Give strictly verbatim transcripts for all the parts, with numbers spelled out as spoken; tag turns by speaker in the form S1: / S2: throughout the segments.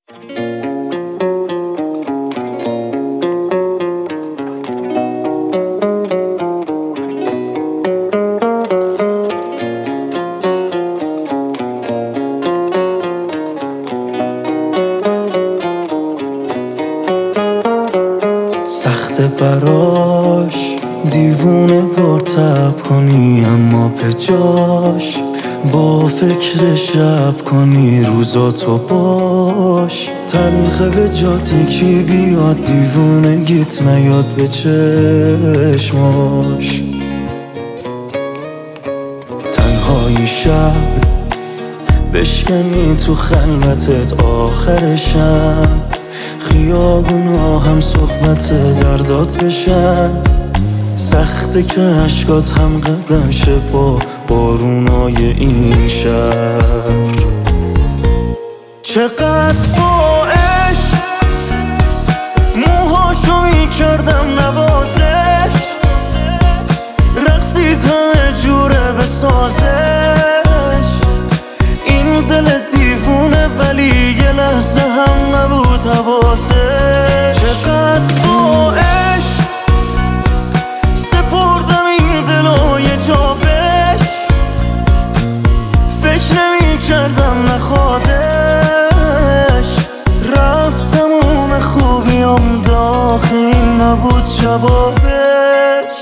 S1: سخته براش دیوونه وارتب کنی، اما به جاش با فکر شب کنی روزاتو باش. تلخه به جاتی کی بیاد دیوونه گیت نیاد به چشماش. تنهایی شب بشکنی تو خلوتت آخرشم، خیابونا هم صحبت دردات بشن. سخته که عشقات هم قدم شه با بارونای این شهر. چقدر با عشق موهاشو میکردم نوازش، رقصید همه جوره بسازش. این دل دیوونه ولی یه لحظه هم نبود حواسش. چقدر با عشق سپردم این دلو یه جا بهش، فکر نمی کردم نخوادش. رفتم اون خوبیام داخل نبود جوابش.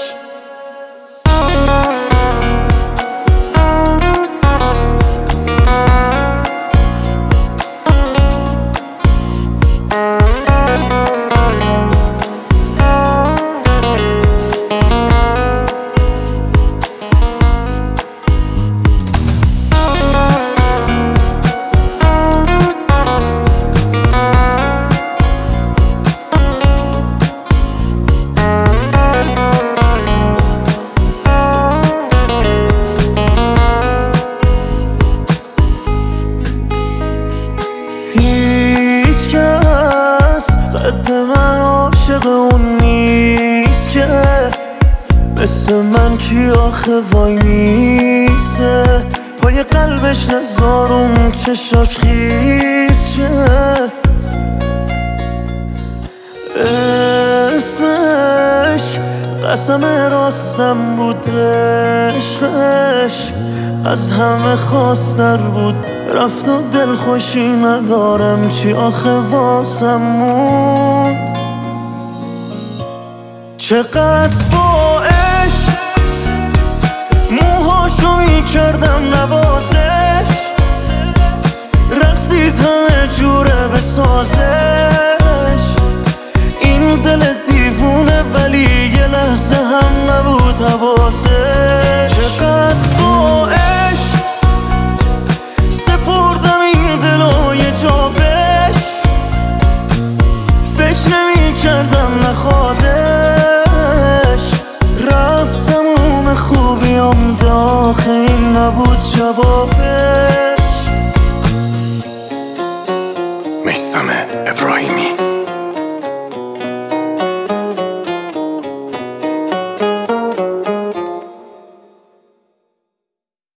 S1: هیچ کس قد من عاشق اون نیست که مثل من کی آخه وای میسته پای قلبش نزارم چشاش خیس شه. اسمش قسم راستم بود، عشقش از همه خواستر بود. رفت و دل خوشی ندارم چی آخه واسم موند. چقدر با عشق موهاشو میکردم نوازش، رقصید همه جوره بسازش. این دل دیوونه ولی یه لحظه هم نبود حواسش. چقدر با عشق سپردم این دلو یه جا بهش، فکر نمی کردم نخوادش. رفتم اون خوبیام داخل نبود جوابش.
S2: میثم ابراهیمی